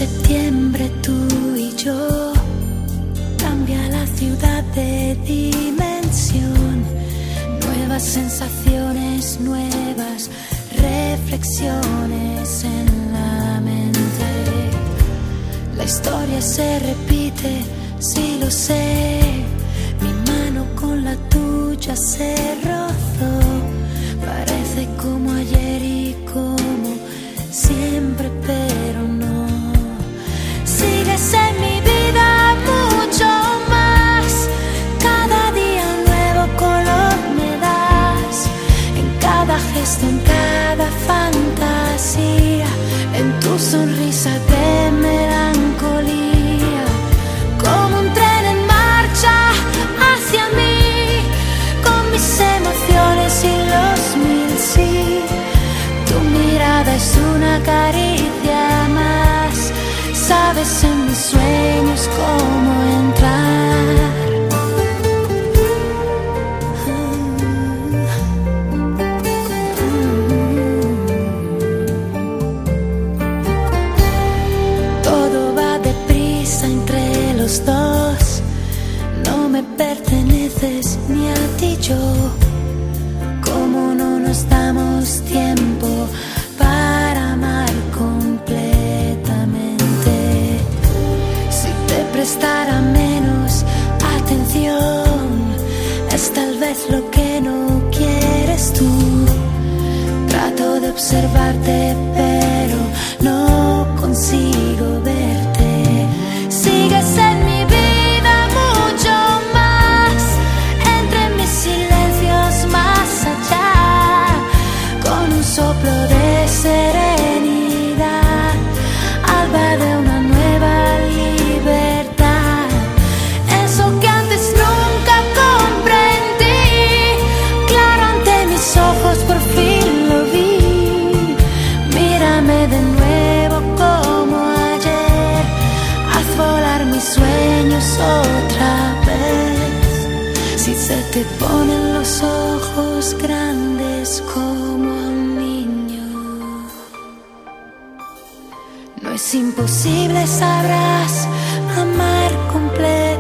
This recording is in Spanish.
septiembre tú y yo, cambia la ciudad de dimensión, nuevas sensaciones, nuevas reflexiones en la mente. La historia se repite, sí lo sé, mi mano con la tuya se rozó, parece como ayer y como siempre, pero no. Sigues en mi vida mucho más, cada día un nuevo color me das, en cada gesto, en cada fantasía, en tu sonrisa de melancolía, como un tren en marcha hacia mí, con mis emociones y los mil sí. Tu mirada es una caricia más, sabes en mis sueños cómo entrar. Todo va deprisa entre los dos, no me perteneces ni a ti yo. Como no nos damos tiempo para amar completamente, si te prestara menos atención, es tal vez lo que no quieres tú. Trato de observarte pero no consigo verte. Sigues en mi vida mucho más, entre mis silencios más allá, con un soplo de serenidad, alba de una nueva libertad. Eso que antes nunca comprendí, claro ante mis ojos por fin lo vi. Mírame de nuevo como ayer, haz volar mis sueños otra vez. Si se te ponen los ojos grandes como a un niño, no es imposible, sabrás amar completamente.